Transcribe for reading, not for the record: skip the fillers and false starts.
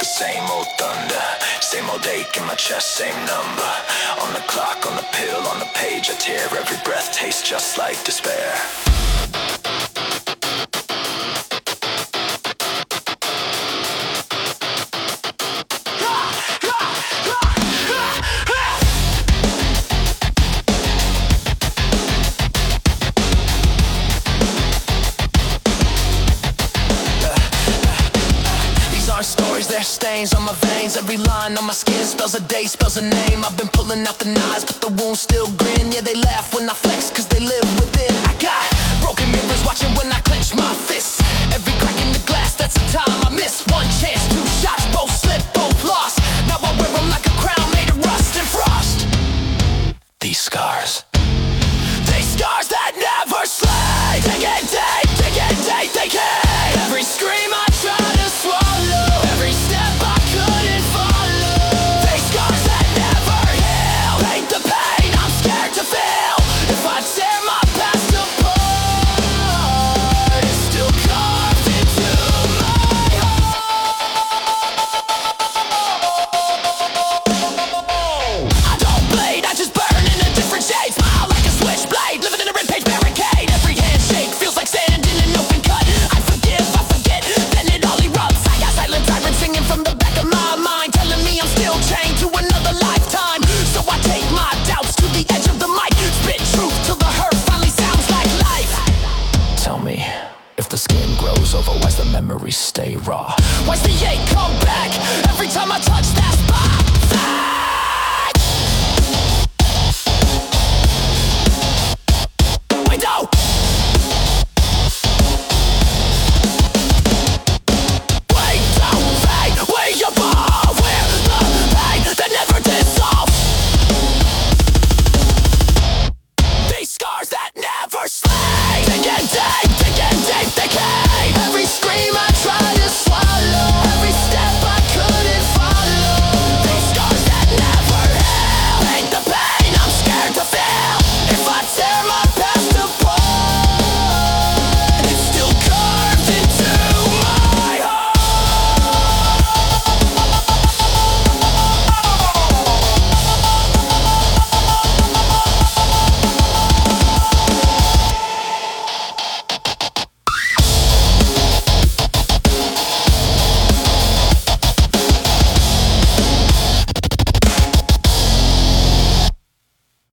the same old thunder, same old ache in my chest, same number. On the clock, on the pill, on the page I tear. Every breath tastes just like despair. Stories, they're stains on my veins. Every line on my skin spells a day, spells a name. I've been pulling out the knives, but the wounds still grin. Yeah, they laugh when I flex, cause they live within. I got broken mirrors watching when I clench my fists. Every crack in the glass, that's the time I miss. One chance, two shots, both